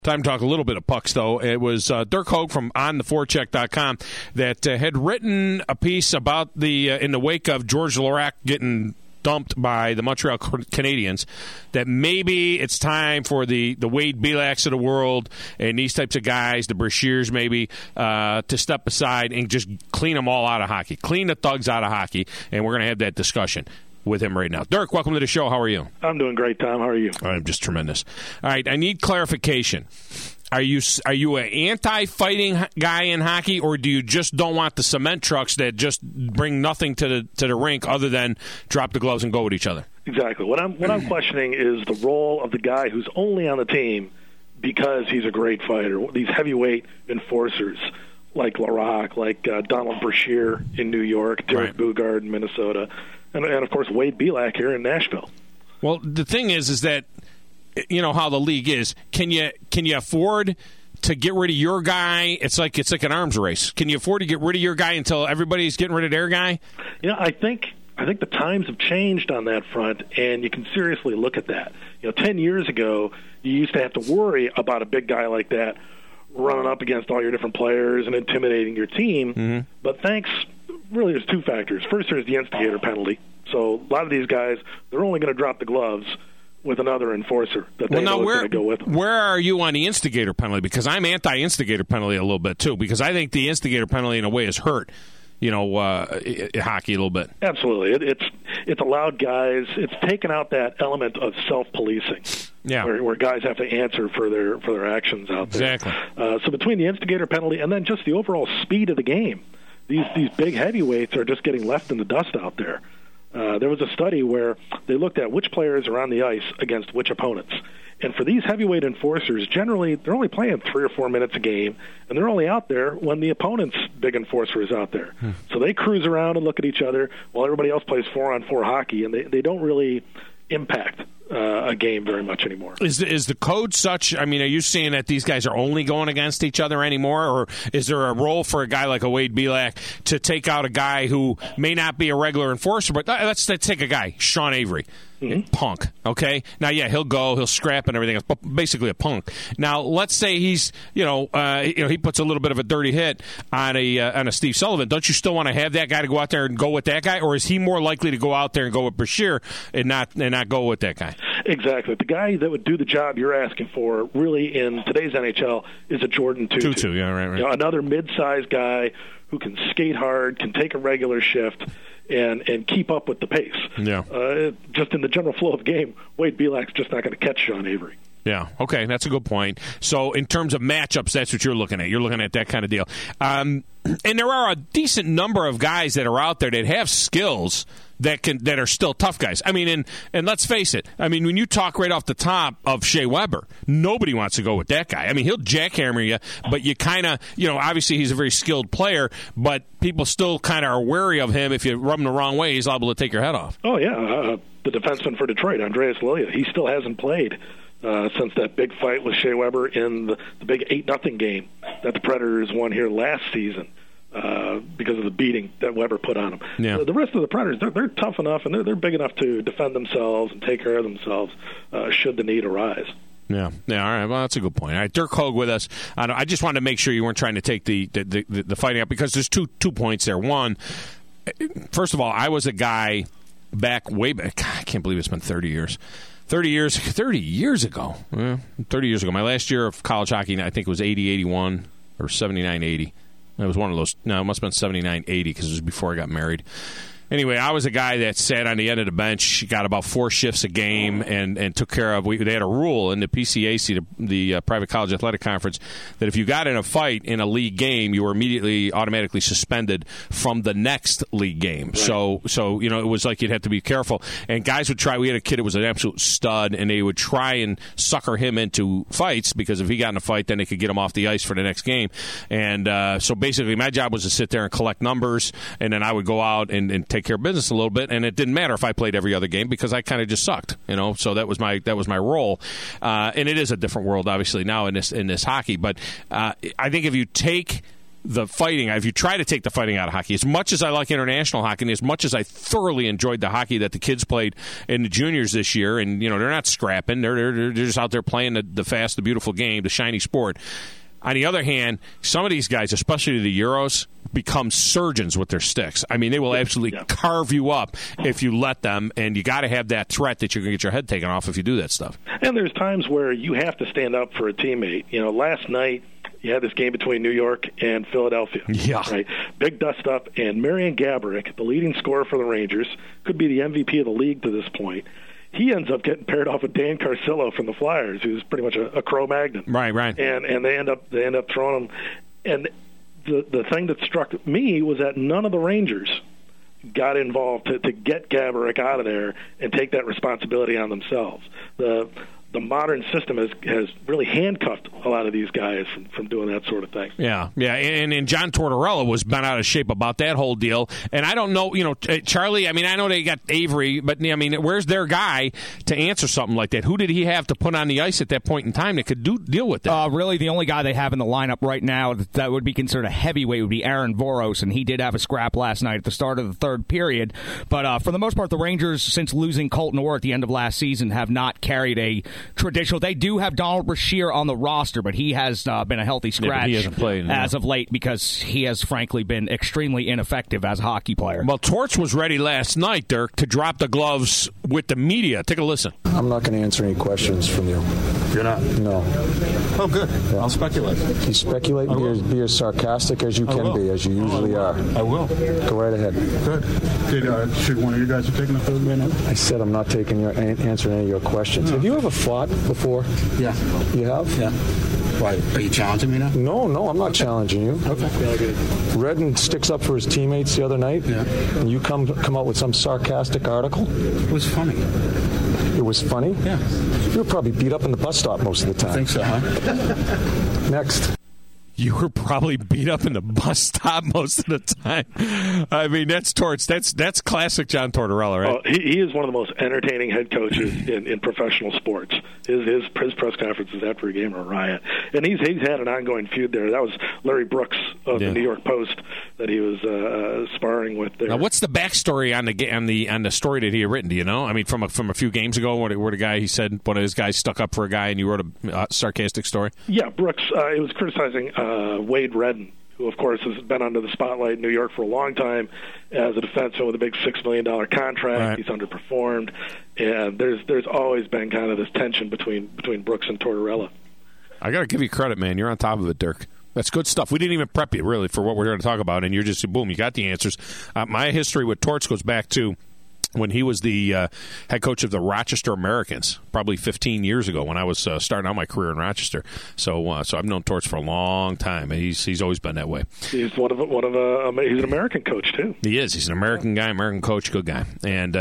Time to talk a little bit of pucks, though. It was Dirk Hogue from OnTheForecheck.com that had written a piece about in the wake of Georges Laraque getting dumped by the Montreal Canadiens, that maybe it's time for the Wade Belaks of the world and these types of guys, the Brashears maybe, to step aside and just clean them all out of hockey, clean the thugs out of hockey, and we're going to have that discussion with him right now. Dirk, welcome to the show. How are you? I'm doing great, Tom. How are you? I'm just tremendous. All right, I need clarification. Are you an anti-fighting guy in hockey, or do you just don't want the cement trucks that just bring nothing to the rink other than drop the gloves and go with each other? Exactly. What I'm questioning is the role of the guy who's only on the team because he's a great fighter. These heavyweight enforcers like Laraque, like Donald Brashear in New York, Derek Boogaard in Minnesota, and of course Wade Belak here in Nashville. Well, the thing is that you know how the league is. Can you afford to get rid of your guy? It's like an arms race. Can you afford to get rid of your guy until everybody's getting rid of their guy? Yeah, I think the times have changed on that front, and you can seriously look at that. 10 years ago, you used to have to worry about a big guy like that running up against all your different players and intimidating your team. Mm-hmm. But really there's two factors. First, there's the instigator penalty. So a lot of these guys, they're only going to drop the gloves with another enforcer that they know is going to go with them. Where are you on the instigator penalty? Because I'm anti-instigator penalty a little bit, too, because I think the instigator penalty, in a way, has hurt hockey a little bit. Absolutely. It's allowed guys, it's taken out that element of self-policing. Yeah. Where guys have to answer for their actions out there. Exactly. So between the instigator penalty and then just the overall speed of the game, these big heavyweights are just getting left in the dust out there. There was a study where they looked at which players are on the ice against which opponents. And for these heavyweight enforcers, generally they're only playing 3 or 4 minutes a game, and they're only out there when the opponent's big enforcer is out there. So they cruise around and look at each other while everybody else plays 4-on-4 hockey, and they don't really impact a game very much anymore. Is the code such? I mean, are you saying that these guys are only going against each other anymore, or is there a role for a guy like a Wade Belak to take out a guy who may not be a regular enforcer? But let's take a guy, Sean Avery. Mm-hmm. Punk, okay? Now, yeah, he'll scrap and everything else, but basically a punk. Now, let's say he's, he puts a little bit of a dirty hit on a Steve Sullivan. Don't you still want to have that guy to go out there and go with that guy, or is he more likely to go out there and go with Brashear and not go with that guy? Exactly. The guy that would do the job you're asking for, really, in today's NHL, is a Jordan Tutu. Tutu, yeah, right. Another mid-sized guy who can skate hard, can take a regular shift, and keep up with the pace. Yeah. Just in the general flow of the game, Wade Belak's just not going to catch Sean Avery. Yeah, okay, that's a good point. So in terms of matchups, that's what you're looking at. You're looking at that kind of deal. And there are a decent number of guys that are out there that have skills that are still tough guys. I mean, and let's face it. I mean, when you talk right off the top of Shea Weber, nobody wants to go with that guy. I mean, he'll jackhammer you, but you kind of, obviously he's a very skilled player, but people still kind of are wary of him. If you rub him the wrong way, he's liable to take your head off. Oh, yeah. The defenseman for Detroit, Andreas Lilia, he still hasn't played since that big fight with Shea Weber in the big 8-0 game that the Predators won here last season. Because of the beating that Weber put on them. Yeah. The rest of the Predators, they're tough enough, and they're big enough to defend themselves and take care of themselves should the need arise. Yeah, all right. Well, that's a good point. All right, Dirk Hogue with us. I just wanted to make sure you weren't trying to take the fighting out, because there's two points there. One, first of all, I was a guy way back. God, I can't believe it's been 30 years. 30 years ago. Yeah, 30 years ago. My last year of college hockey, I think it was 80-81 or 79-80. It was one of those. No, it must have been 79-80 because it was before I got married. Anyway, I was a guy that sat on the end of the bench, got about 4 shifts a game, and took care of. They had a rule in the PCAC, the Private College Athletic Conference, that if you got in a fight in a league game, you were immediately automatically suspended from the next league game. Right. So it was like you'd have to be careful. And guys would try. We had a kid that was an absolute stud, and they would try and sucker him into fights, because if he got in a fight, then they could get him off the ice for the next game. And so basically, my job was to sit there and collect numbers, and then I would go out and take care of business a little bit, and it didn't matter if I played every other game, because I kind of just sucked, so that was my role, and it is a different world obviously now in this hockey, but I think if you take the fighting, if you try to take the fighting out of hockey, as much as I like international hockey, and as much as I thoroughly enjoyed the hockey that the kids played in the juniors this year, and they're not scrapping, they're just out there playing the fast, the beautiful game, the shiny sport. On the other hand, some of these guys, especially the Euros, become surgeons with their sticks. I mean, they will absolutely carve you up if you let them, and you got to have that threat that you're going to get your head taken off if you do that stuff. And there's times where you have to stand up for a teammate. Last night, you had this game between New York and Philadelphia. Yeah. Right? Big dust-up, and Marian Gaborik, the leading scorer for the Rangers, could be the MVP of the league to this point. He ends up getting paired off with Dan Carcillo from the Flyers, who's pretty much a Cro-Magnon. Right. And they end up throwing him. And the thing that struck me was that none of the Rangers got involved to get Gaborik out of there and take that responsibility on themselves. The modern system has really handcuffed a lot of these guys from doing that sort of thing. Yeah, and John Tortorella was bent out of shape about that whole deal. And I don't know, Charlie, I mean, I know they got Avery, but, I mean, where's their guy to answer something like that? Who did he have to put on the ice at that point in time that could deal with that? Really, the only guy they have in the lineup right now that would be considered a heavyweight would be Aaron Voros, and he did have a scrap last night at the start of the third period. But for the most part, the Rangers, since losing Colton Orr at the end of last season, have not carried a traditional. They do have Donald Brashear on the roster, but he has been a healthy scratch he hasn't played, as of late because he has frankly been extremely ineffective as a hockey player. Well, Torts was ready last night, Dirk, to drop the gloves with the media. Take a listen. I'm not going to answer any questions from you. You're not? No. Oh, good. Yeah. I'll speculate. You speculate and be as sarcastic as you can be, as you usually are. I will. Go right ahead. Good. Should one of you guys have taken the third man out? I said I'm not answering any of your questions. Have you ever fought before? Yeah. You have? Yeah. Why? Are you challenging me now? No, I'm not challenging you. Okay. Redden sticks up for his teammates the other night. Yeah. And you come out with some sarcastic article. It was funny. It was funny? Yeah. You were probably beat up in the bus stop most of the time. I think so, huh? Next. You were probably beat up in the bus stop most of the time. I mean, that's Torts. That's classic John Tortorella, right? Well, he is one of the most entertaining head coaches in professional sports. His press conferences after a game are a riot, and he's had an ongoing feud there. That was Larry Brooks of the New York Post that he was sparring with there. Now, what's the backstory on the story that he had written? Do you know? I mean, from a few games ago, where the guy, he said one of his guys stuck up for a guy, and you wrote a sarcastic story. Yeah, Brooks. It was criticizing Wade Redden, who, of course, has been under the spotlight in New York for a long time as a defenseman with a big $6 million contract. Right. He's underperformed, and there's always been kind of this tension between Brooks and Tortorella. I got to give you credit, man. You're on top of it, Dirk. That's good stuff. We didn't even prep you, really, for what we're going to talk about, and you're just, boom, you got the answers. My history with Torts goes back to when he was the head coach of the Rochester Americans, probably 15 years ago when I was starting out my career in Rochester. So I've known Torts for a long time. He's always been that way. He's he's an American coach too. He is. He's an American guy, American coach, good guy. And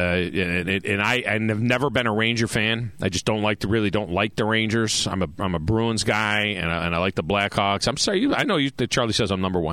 I've never been a Ranger fan. I just don't like the Rangers. I'm a Bruins guy, and I like the Blackhawks. I'm sorry, I know Charlie says I'm number one,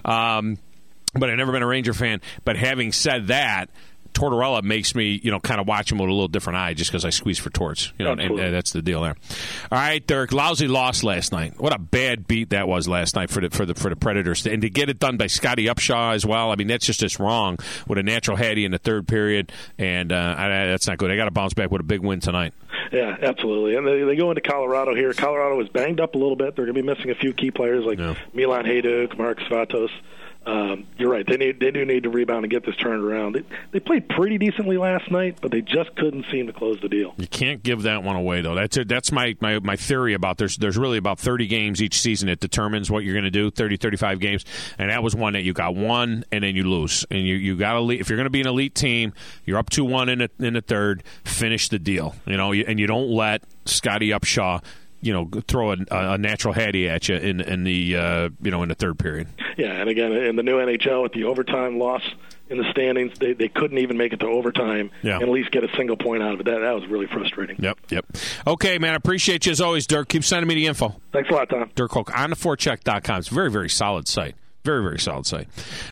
but I've never been a Ranger fan. But having said that, Tortorella makes me, kind of watch him with a little different eye just because I squeeze for Torts. And that's the deal there. All right, Dirk, lousy loss last night. What a bad beat that was last night for the Predators. And to get it done by Scotty Upshaw as well, I mean, that's just wrong with a natural Hattie in the third period, and that's not good. They got to bounce back with a big win tonight. Yeah, absolutely. And they go into Colorado here. Colorado was banged up a little bit. They're going to be missing a few key players like Milan Hajduk, Mark Svatos. You're right. They do need to rebound and get this turned around. They played pretty decently last night, but they just couldn't seem to close the deal. You can't give that one away, though. That's my theory about there's really about 30 games each season. It determines what you're going to do, 30, 35 games, and that was one that you got one and then you lose. And you got to, if you're going to be an elite team, you're up 2-1 in the third, finish the deal. And you don't let Scotty Upshaw throw a natural Hattie at you in the third period. Yeah, and again, in the new NHL with the overtime loss in the standings, they couldn't even make it to overtime and at least get a single point out of it. That was really frustrating. Yep. Okay, man, I appreciate you as always, Dirk. Keep sending me the info. Thanks a lot, Tom. Dirk Hoke on theforecheck.com. It's a very, very solid site. Very, very solid site.